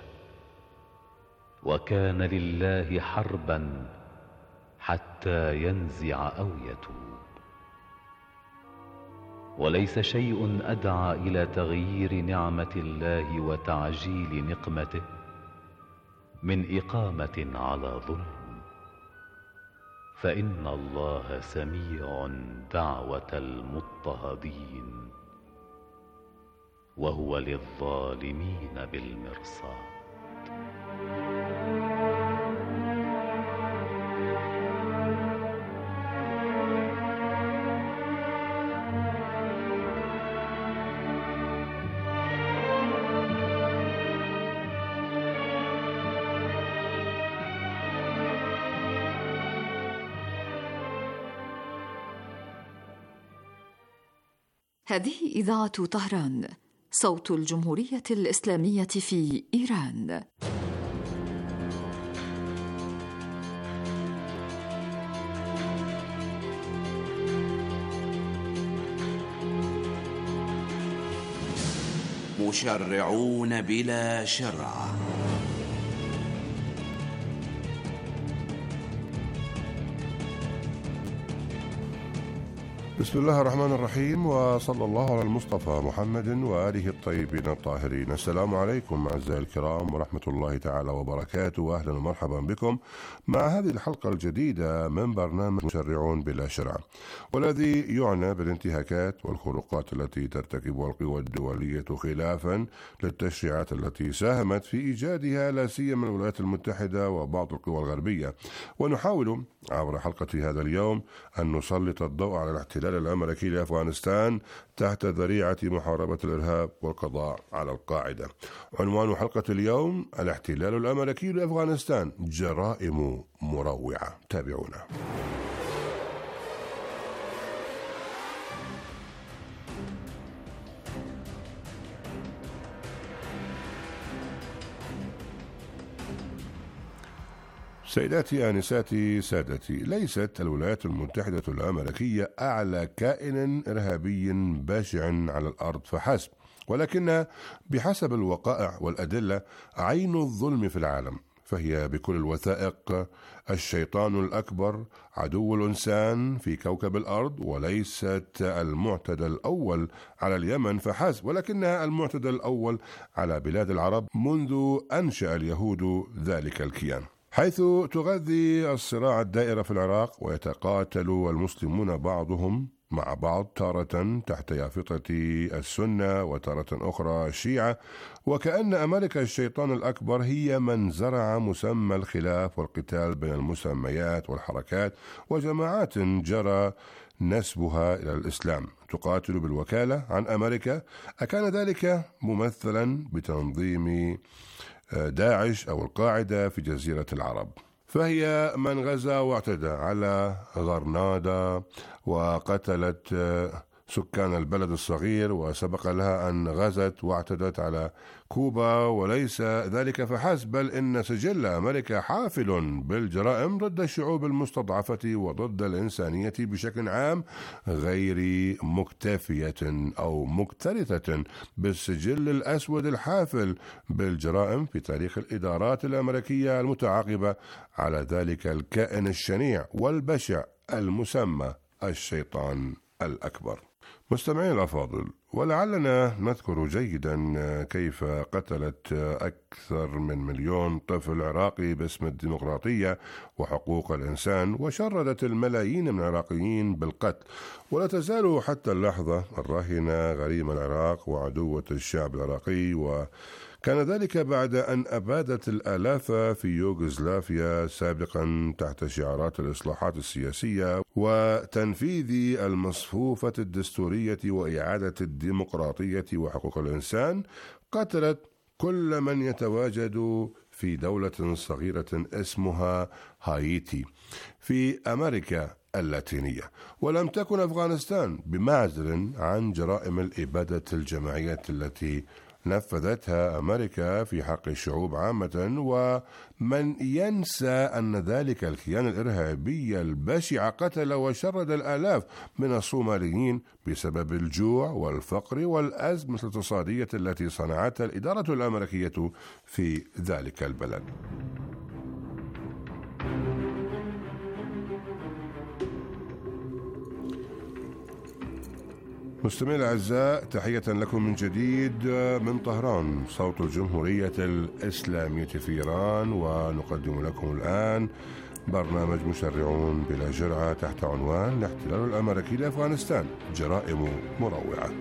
وكان لله حربا حتى ينزع أو يتوب. وليس شيء أدعى إلى تغيير نعمة الله وتعجيل نقمته من إقامة على ظلم، فإن الله سميع دعوة المضطهدين، وهو للظالمين بالمرصاد. هذه إذاعة طهران، صوت الجمهورية الإسلامية في إيران. مشرعون بلا شرع. بسم الله الرحمن الرحيم، وصلى الله على المصطفى محمد وآله الطيبين الطاهرين. السلام عليكم أعزائي الكرام ورحمة الله تعالى وبركاته، وأهلا ومرحبا بكم مع هذه الحلقة الجديدة من برنامج مشرعون بلا شرع، والذي يعنى بالانتهاكات والخروقات التي ترتكبها القوى الدولية خلافا للتشريعات التي ساهمت في إيجادها، لا سيما الولايات المتحدة وبعض القوى الغربية. ونحاول عبر حلقة هذا اليوم أن نسلط الضوء على الاحتلال الأمريكي لأفغانستان تحت ذريعة محاربة الإرهاب والقضاء على القاعدة. عنوان حلقة اليوم: الاحتلال الأمريكي لأفغانستان جرائم مروعة. تابعونا. سيداتي آنساتي سادتي، ليست الولايات المتحدة الأمريكية أعلى كائن إرهابي بشع على الأرض فحسب، ولكنها بحسب الوقائع والأدلة عين الظلم في العالم، فهي بكل الوثائق الشيطان الأكبر، عدو الإنسان في كوكب الأرض، وليست المعتدى الأول على اليمن فحسب، ولكنها المعتدى الأول على بلاد العرب منذ أنشأ اليهود ذلك الكيان، حيث تغذي الصراع الدائر في العراق، ويتقاتل المسلمون بعضهم مع بعض تارة تحت يافطة السنة وتارة أخرى الشيعة، وكأن أمريكا الشيطان الأكبر هي من زرع مسمى الخلاف والقتال بين المسميات والحركات وجماعات جرى نسبها إلى الإسلام تقاتل بالوكالة عن أمريكا. أكان ذلك ممثلا بتنظيم داعش أو القاعدة في جزيرة العرب، فهي من غزا واعتدى على غرناطة وقتلت سكان البلد الصغير، وسبق لها أن غزت واعتدت على كوبا، وليس ذلك فحسب، بل إن سجل أمريكا حافل بالجرائم ضد الشعوب المستضعفة وضد الإنسانية بشكل عام، غير مكتفية أو مكترثة بالسجل الأسود الحافل بالجرائم في تاريخ الإدارات الأمريكية المتعاقبة على ذلك الكائن الشنيع والبشع المسمى الشيطان الأكبر. مستمعين الأفاضل، ولعلنا نذكر جيدا كيف قتلت أكثر من مليون طفل عراقي باسم الديمقراطية وحقوق الإنسان، وشردت الملايين من العراقيين بالقتل، ولا تزال حتى اللحظة الراهنة غريم العراق وعدوة الشعب العراقي، و كان ذلك بعد أن أبادت الآلاف في يوغوسلافيا سابقا تحت شعارات الإصلاحات السياسية وتنفيذ المصفوفة الدستورية وإعادة الديمقراطية وحقوق الإنسان. قتلت كل من يتواجد في دولة صغيرة اسمها هايتي في أمريكا اللاتينية، ولم تكن أفغانستان بمعزل عن جرائم الإبادة الجماعية التي نفذتها أمريكا في حق الشعوب عامة. ومن ينسى أن ذلك الكيان الإرهابي البشع قتل وشرد الآلاف من الصوماليين بسبب الجوع والفقر والأزمة الاقتصادية التي صنعتها الإدارة الأمريكية في ذلك البلد. مستمعينا الأعزاء، تحية لكم من جديد من طهران، صوت الجمهورية الإسلامية في إيران، ونقدم لكم الآن برنامج مشرعون بلا جرعة تحت عنوان الاحتلال الأمريكي لأفغانستان، جرائم مروعة.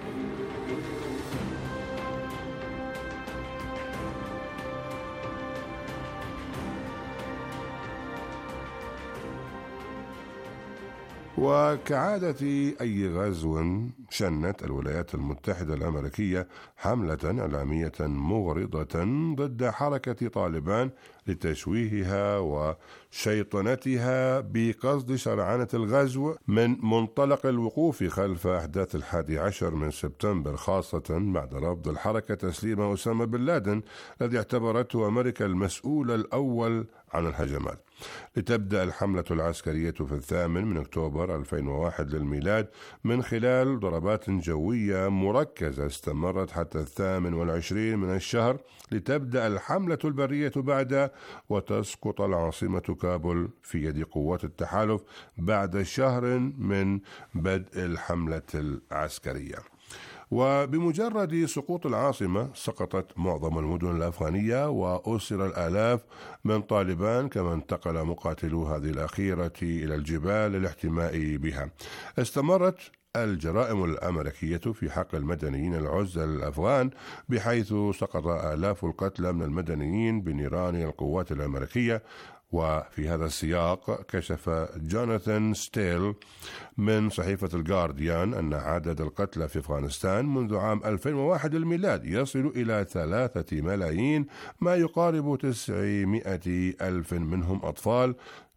وكعادة أي غزو، شنت الولايات المتحدة الأمريكية حملة إعلامية مغرضة ضد حركة طالبان لتشويهها وشيطنتها بقصد شرعنة الغزو من منطلق الوقوف خلف أحداث الحادي عشر من سبتمبر، خاصة بعد رفض الحركة تسليم أسامة بن لادن الذي اعتبرته أمريكا المسؤول الأول عن الهجمات. لتبدأ الحملة العسكرية في الثامن من أكتوبر ألفين وواحد للميلاد من خلال ضربات جوية مركزة استمرت حتى الثامن والعشرين من الشهر، لتبدأ الحملة البرية بعد وتسقط العاصمة كابول في يد قوات التحالف بعد شهر من بدء الحملة العسكرية. وبمجرد سقوط العاصمة سقطت معظم المدن الأفغانية وأسر الآلاف من طالبان، كما انتقل مقاتلو هذه الأخيرة إلى الجبال للاحتماء بها. استمرت الجرائم الأمريكية في حق المدنيين العزل الأفغان، بحيث سقط آلاف القتلى من المدنيين بنيران القوات الأمريكية. وفي هذا السياق كشف جوناثان ستيل من صحيفة الجارديان أن عدد القتلى في أفغانستان منذ عام ألفين وواحد الميلاد يصل إلى ثلاثة ملايين، ما يقارب تسعمائة ألف منهم أطفال،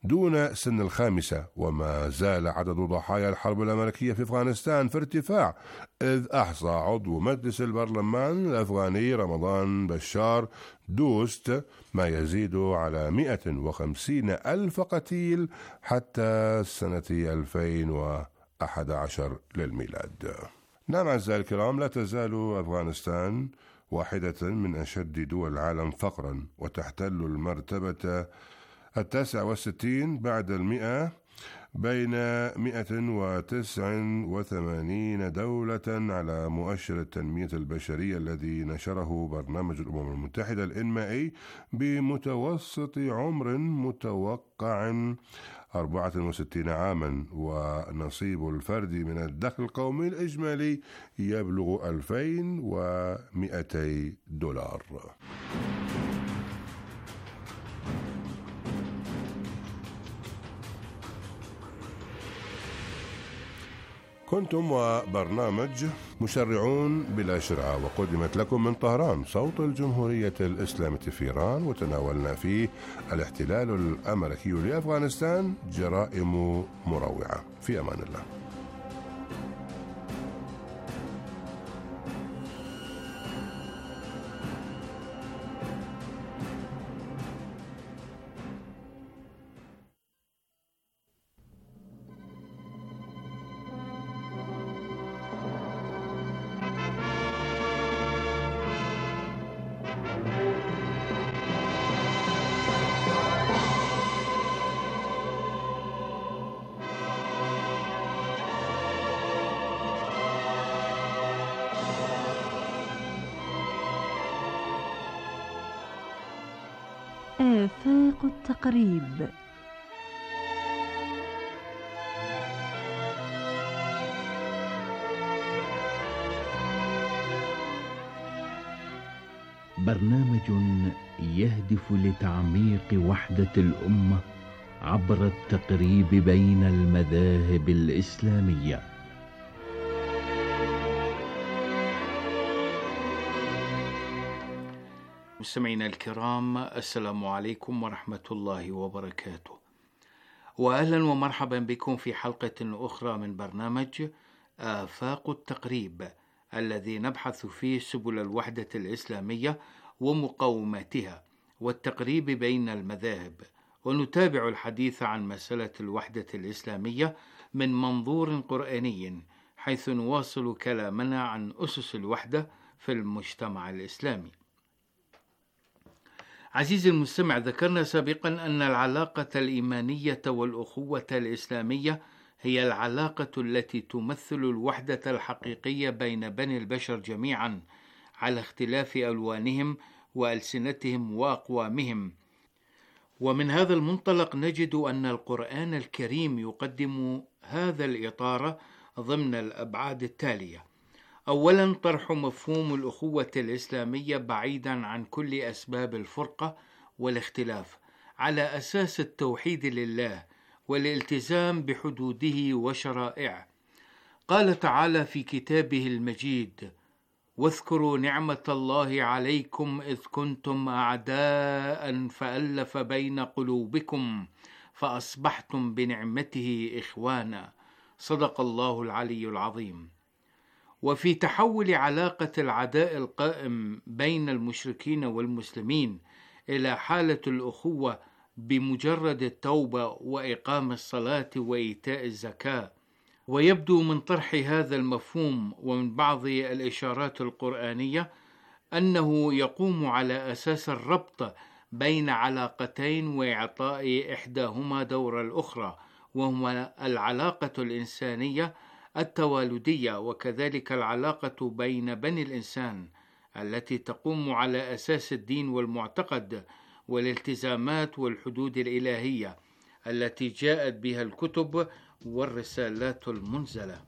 دون سن الخامسة، وما زال عدد ضحايا الحرب الأمريكية في أفغانستان في ارتفاع، إذ أحصى عضو مجلس البرلمان الأفغاني رمضان بشار دوست ما يزيد على مئة وخمسين ألف قتيل حتى سنة ألفين وأحد عشر للميلاد. نعم أعزائي الكرام، لا تزال أفغانستان واحدة من أشد دول العالم فقرا، وتحتل المرتبة التاسع والستين بعد المئة بين مئة وتسعة وثمانين دولة على مؤشر التنمية البشرية الذي نشره برنامج الأمم المتحدة الإنمائي بمتوسط عمر متوقع أربعة وستين عاما، ونصيب الفرد من الدخل القومي الإجمالي يبلغ ألفين ومئتي دولار. كنتم وبرنامج مشرعون بلا شرعة، وقدمت لكم من طهران صوت الجمهورية الإسلامية في إيران، وتناولنا فيه الاحتلال الأمريكي لأفغانستان جرائم مروعة. في أمان الله. آفاق التقريب. برنامج يهدف لتعميق وحدة الأمة عبر التقريب بين المذاهب الإسلامية. مستمعينا الكرام، السلام عليكم ورحمة الله وبركاته، وأهلا ومرحبا بكم في حلقة أخرى من برنامج آفاق التقريب، الذي نبحث فيه سبل الوحدة الإسلامية ومقاومتها والتقريب بين المذاهب، ونتابع الحديث عن مسألة الوحدة الإسلامية من منظور قرآني، حيث نواصل كلامنا عن أسس الوحدة في المجتمع الإسلامي. عزيزي المستمع، ذكرنا سابقا أن العلاقة الإيمانية والأخوة الإسلامية هي العلاقة التي تمثل الوحدة الحقيقية بين بني البشر جميعا على اختلاف ألوانهم وألسنتهم وأقوامهم. ومن هذا المنطلق نجد أن القرآن الكريم يقدم هذا الإطار ضمن الأبعاد التالية: أولا، طرح مفهوم الأخوة الإسلامية بعيدا عن كل أسباب الفرقة والاختلاف، على أساس التوحيد لله والالتزام بحدوده وشرائعه. قال تعالى في كتابه المجيد: واذكروا نعمة الله عليكم إذ كنتم أعداء فألف بين قلوبكم فأصبحتم بنعمته إخوانا. صدق الله العلي العظيم. وفي تحول علاقة العداء القائم بين المشركين والمسلمين إلى حالة الأخوة بمجرد التوبة وإقام الصلاة وإيتاء الزكاة. ويبدو من طرح هذا المفهوم ومن بعض الإشارات القرآنية أنه يقوم على أساس الربط بين علاقتين وإعطاء إحداهما دور الأخرى، وهما العلاقة الإنسانية التوالدية، وكذلك العلاقة بين بني الإنسان التي تقوم على أساس الدين والمعتقد والالتزامات والحدود الإلهية التي جاءت بها الكتب والرسالات المنزلة.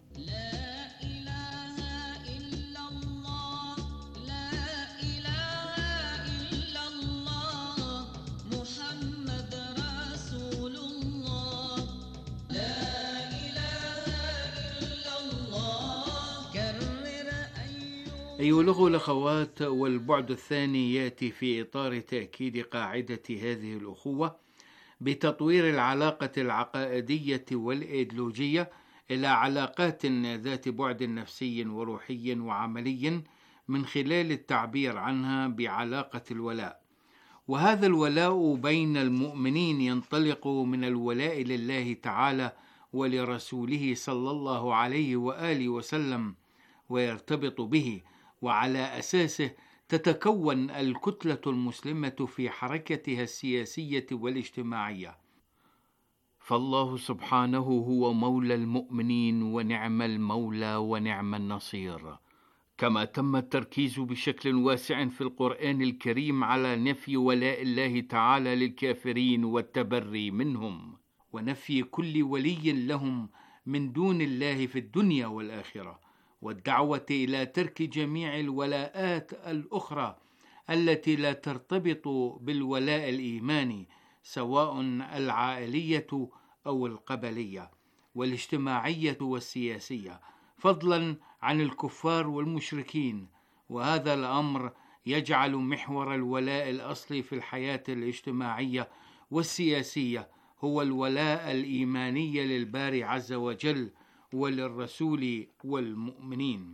أيها الأخوة والأخوات، والبعد الثاني يأتي في إطار تأكيد قاعدة هذه الأخوة بتطوير العلاقة العقائدية والإيديولوجية إلى علاقات ذات بعد نفسي وروحي وعملي من خلال التعبير عنها بعلاقة الولاء. وهذا الولاء بين المؤمنين ينطلق من الولاء لله تعالى ولرسوله صلى الله عليه وآله وسلم ويرتبط به، وعلى أساسه تتكون الكتلة المسلمة في حركتها السياسية والاجتماعية. فالله سبحانه هو مولى المؤمنين، ونعم المولى ونعم النصير. كما تم التركيز بشكل واسع في القرآن الكريم على نفي ولاء الله تعالى للكافرين والتبري منهم، ونفي كل ولي لهم من دون الله في الدنيا والآخرة، والدعوة إلى ترك جميع الولاءات الأخرى التي لا ترتبط بالولاء الإيماني، سواء العائلية أو القبلية والاجتماعية والسياسية، فضلا عن الكفار والمشركين. وهذا الأمر يجعل محور الولاء الأصلي في الحياة الاجتماعية والسياسية هو الولاء الإيماني للباري عز وجل وللرسول والمؤمنين.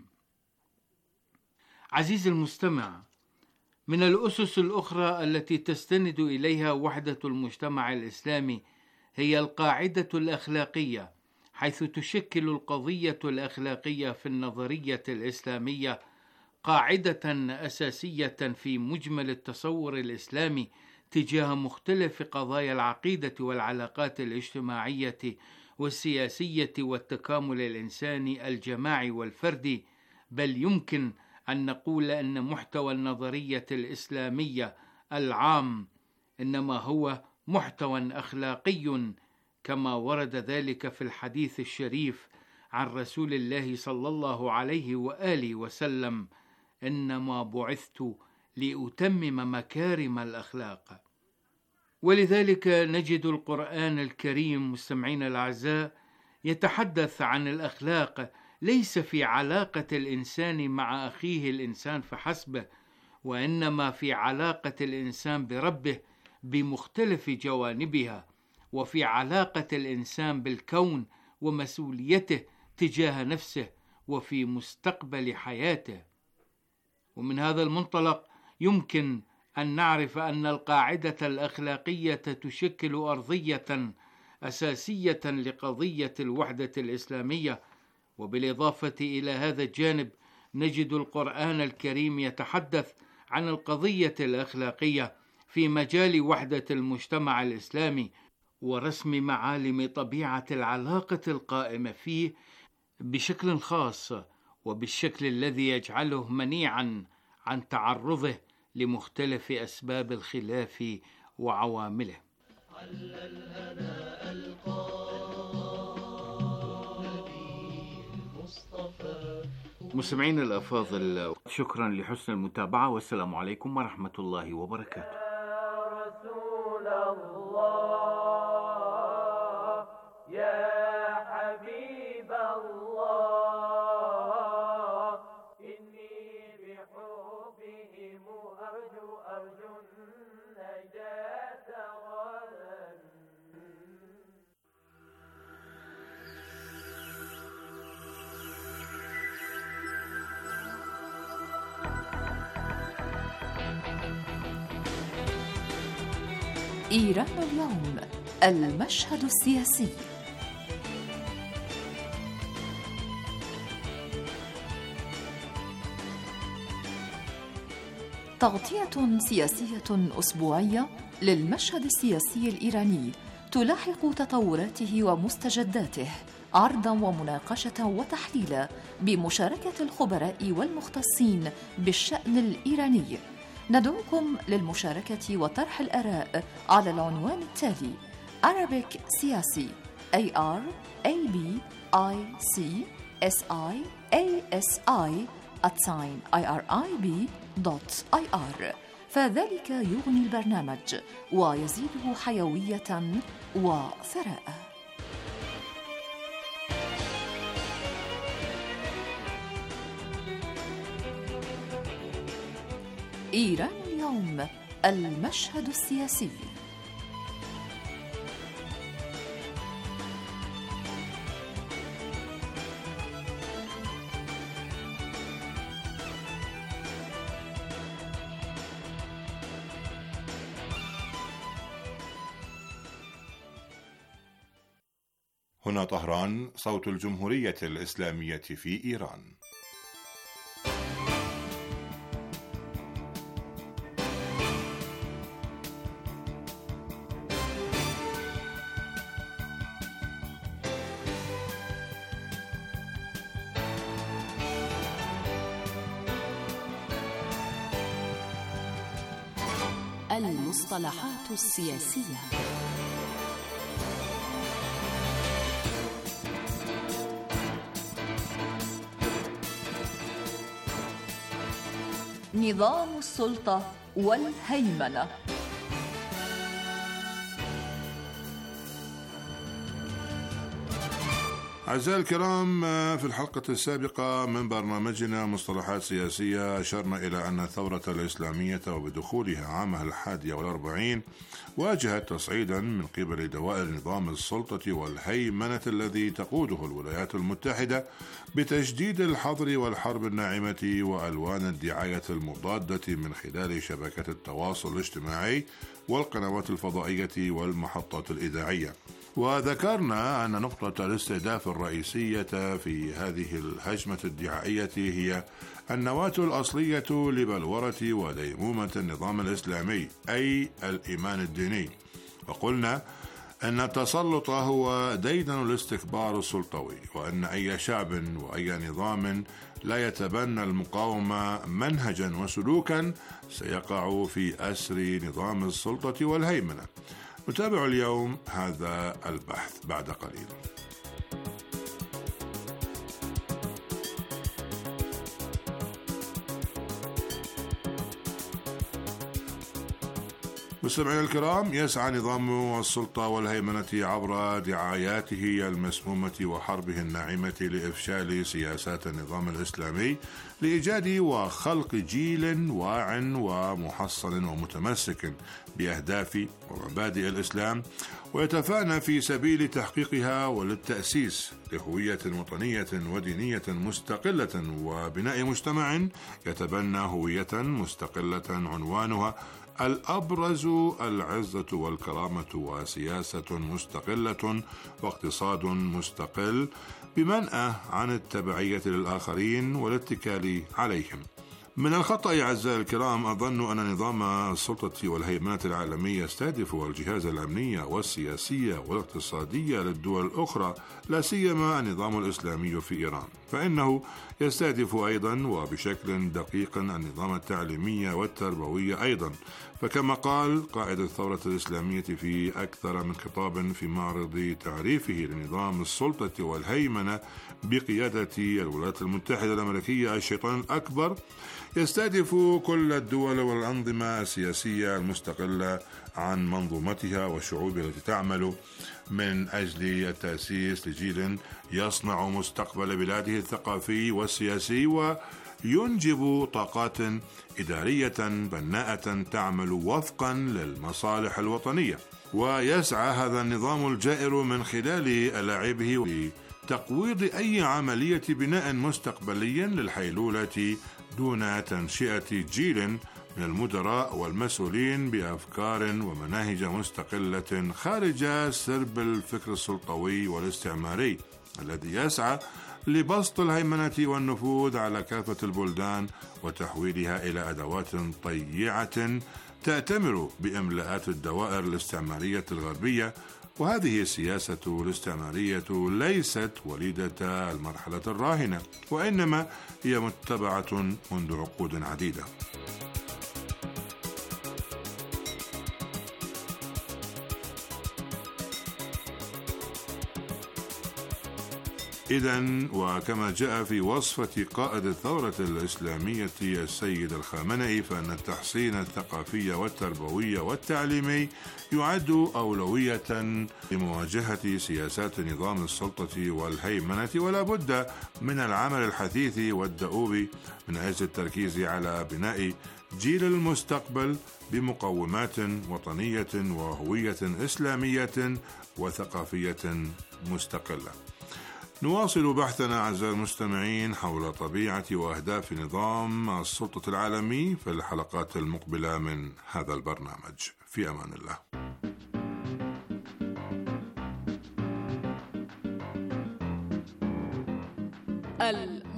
عزيزي المستمع، من الأسس الأخرى التي تستند إليها وحدة المجتمع الإسلامي هي القاعدة الأخلاقية، حيث تشكل القضية الأخلاقية في النظرية الإسلامية قاعدة أساسية في مجمل التصور الإسلامي تجاه مختلف قضايا العقيدة والعلاقات الاجتماعية والسياسية والتكامل الإنساني الجماعي والفردي. بل يمكن أن نقول أن محتوى النظرية الإسلامية العام إنما هو محتوى أخلاقي، كما ورد ذلك في الحديث الشريف عن رسول الله صلى الله عليه وآله وسلم: إنما بعثت لأتمم مكارم الأخلاق. ولذلك نجد القرآن الكريم مستمعين الأعزاء يتحدث عن الأخلاق ليس في علاقة الإنسان مع أخيه الإنسان فحسب، وإنما في علاقة الإنسان بربه بمختلف جوانبها، وفي علاقة الإنسان بالكون ومسؤوليته تجاه نفسه وفي مستقبل حياته. ومن هذا المنطلق يمكن أن نعرف أن القاعدة الأخلاقية تشكل أرضية أساسية لقضية الوحدة الإسلامية. وبالإضافة إلى هذا الجانب نجد القرآن الكريم يتحدث عن القضية الأخلاقية في مجال وحدة المجتمع الإسلامي ورسم معالم طبيعة العلاقة القائمة فيه بشكل خاص، وبالشكل الذي يجعله منيعا عن تعرضه لمختلف أسباب الخلاف وعوامله. مستمعين الأفاضل، شكرا لحسن المتابعة، والسلام عليكم ورحمة الله وبركاته. رسول الله يا حبيب الله، إني بحبهم أرجو أرجو النجاة غدا. إيران اليوم، المشهد السياسي. تغطية سياسية أسبوعية للمشهد السياسي الإيراني تلاحق تطوراته ومستجداته، عرضا ومناقشة وتحليلا بمشاركة الخبراء والمختصين بالشأن الإيراني. ندعوكم للمشاركة وطرح الآراء على العنوان التالي: Arabic سياسي A R A B I C S I A S I at sign I R I B dot I R، فذلك يغني البرنامج ويزيده حيوية وثراء. إيران اليوم، المشهد السياسي. هنا طهران، صوت الجمهورية الإسلامية في إيران. المصطلحات السياسية. نظام السلطة والهيمنة. أعزائي الكرام، في الحلقة السابقة من برنامجنا مصطلحات سياسية أشرنا إلى أن الثورة الإسلامية وبدخولها عامها الحادي والأربعين واجهت تصعيدا من قبل دوائر نظام السلطة والهيمنة الذي تقوده الولايات المتحدة بتجديد الحظر والحرب الناعمة وألوان الدعاية المضادة من خلال شبكة التواصل الاجتماعي والقنوات الفضائية والمحطات الإذاعية. وذكرنا أن نقطة الاستهداف الرئيسية في هذه الهجمة الدعائية هي النواة الأصلية لبلورة وديمومة النظام الإسلامي، أي الإيمان الديني. وقلنا أن التسلط هو ديدن الاستكبار السلطوي، وأن أي شعب وأي نظام لا يتبنى المقاومة منهجا وسلوكا سيقع في أسر نظام السلطة والهيمنة. نتابع اليوم هذا البحث بعد قليل. مستمعينا الكرام، يسعى نظام السلطة والهيمنة عبر دعاياته المسمومة وحربه الناعمة لإفشال سياسات النظام الإسلامي لإيجاد وخلق جيل واع ومحصن ومتمسك بأهداف ومبادئ الإسلام، ويتفانى في سبيل تحقيقها وللتأسيس لهوية وطنية ودينية مستقلة وبناء مجتمع يتبنى هوية مستقلة عنوانها الأبرز العزة والكرامة، وسياسة مستقلة واقتصاد مستقل بمنأى عن التبعية للآخرين والاتكال عليهم. من الخطأ أعزائي الكرام أظن أن نظام السلطة والهيمنة العالمي يستهدف الجهاز الأمني والسياسي والاقتصادي للدول الأخرى، لا سيما النظام الإسلامي في إيران، فإنه يستهدف أيضا وبشكل دقيق النظام التعليمي والتربوي أيضا. فكما قال قائد الثورة الإسلامية في أكثر من خطاب في معرض تعريفه لنظام السلطة والهيمنة بقيادة الولايات المتحدة الأمريكية الشيطان الأكبر، يستهدف كل الدول والأنظمة السياسية المستقلة عن منظومتها والشعوب التي تعمل من أجل التأسيس لجيل يصنع مستقبل بلاده الثقافي والسياسي وينجب طاقات إدارية بناءة تعمل وفقا للمصالح الوطنية. ويسعى هذا النظام الجائر من خلال ألاعيبه لتقويض أي عملية بناء مستقبلي للحيلولة دون تنشئة جيل من المدراء والمسؤولين بأفكار ومناهج مستقلة خارج سرب الفكر السلطوي والاستعماري الذي يسعى لبسط الهيمنة والنفوذ على كافة البلدان وتحويلها إلى أدوات طيعة تأتمر بإملاءات الدوائر الاستعمارية الغربية. وهذه السياسة الاستعمارية ليست وليدة المرحلة الراهنة، وإنما هي متبعة منذ عقود عديدة. إذن وكما جاء في وصفة قائد الثورة الإسلامية السيد الخامنئي، فإن التحسين الثقافي والتربوي والتعليمي يعد أولوية لمواجهة سياسات نظام السلطة والهيمنة، ولا بد من العمل الحثيث والدؤوب من أجل التركيز على بناء جيل المستقبل بمقومات وطنية وهوية إسلامية وثقافية مستقلة. نواصل بحثنا أعزائي المستمعين حول طبيعة وأهداف نظام السلطة العالمي في الحلقات المقبلة من هذا البرنامج. في أمان الله.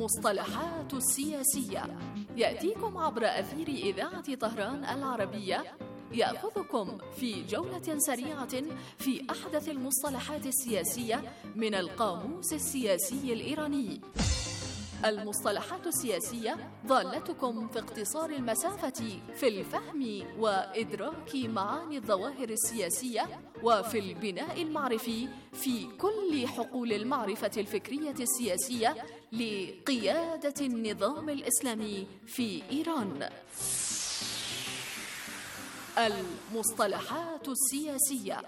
المصطلحات السياسية يأتيكم عبر أثير إذاعة طهران العربية، يأخذكم في جولة سريعة في أحدث المصطلحات السياسية من القاموس السياسي الإيراني. المصطلحات السياسية ضالتكم في اقتصار المسافة في الفهم وإدراك معاني الظواهر السياسية وفي البناء المعرفي في كل حقول المعرفة الفكرية السياسية لقيادة النظام الإسلامي في إيران. المصطلحات السياسية.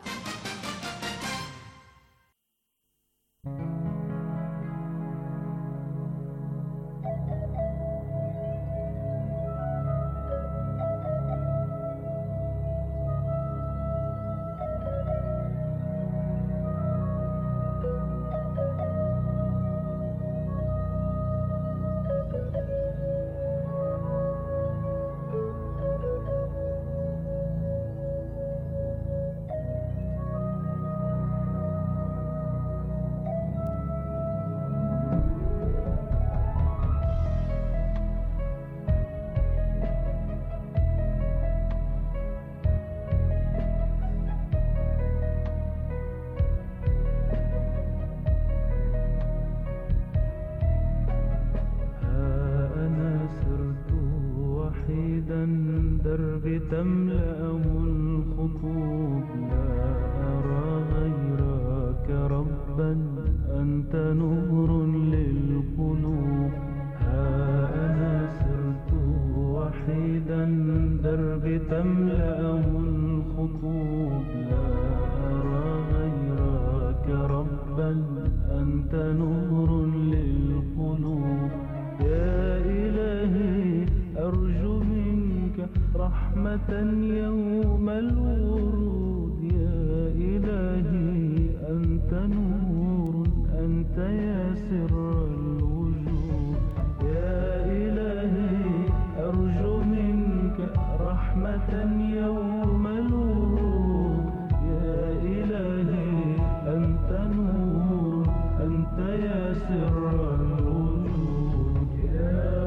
تملأه الخطوب، لا أرى غيرك ربا، أنت نور للقلوب. ها أنا سرت وحيدا درب تملأه الخطوب، لا أرى غيرك ربا، أنت نور للقلوب. يا إلهي أرجو منك رحمة يوم الورود، يا إلهي أنت نور، أنت يا سر الوجود. يا إلهي أرجو منك رحمة يوم الورود، يا إلهي أنت نور، أنت يا سر الوجود. يا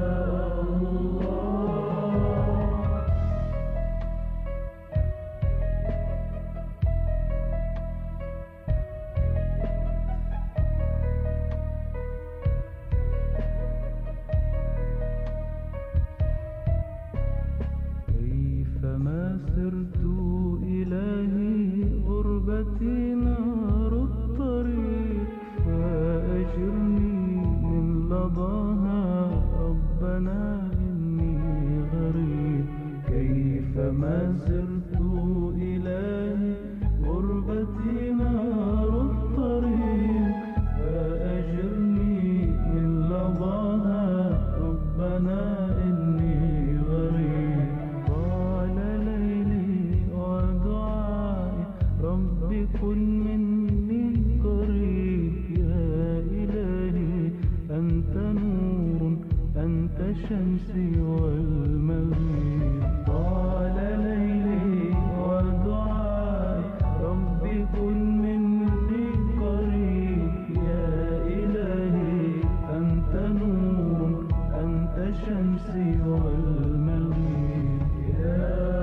سرت إلهي غربتي نار الطريق، فأجرني من لظاها ربنا إني غريب. كيفما سرت إلهي غربتي نار الطريق، فأجرني من لظاها ربنا إني غريب. رب كن مني قريب، يا إلهي أنت نور، أنت شمسي والمغيب. طال ليلي ودعائي رب كن مني قريب، يا إلهي أنت نور، أنت شمسي والمغيب. يا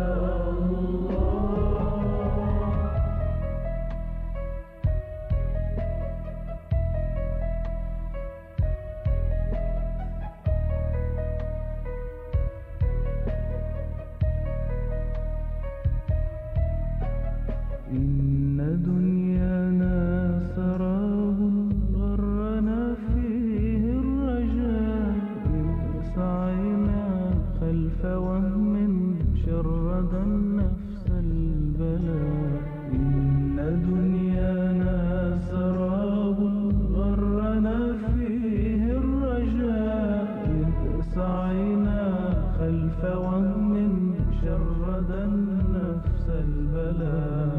إن دنيانا سراب غرنا فيه الرجاء، إذ سعينا خلف وهم شرد النفس البلاء. إن دنيانا سراب غرنا فيه الرجاء، إذ سعينا خلف وهم شرد النفس البلاء.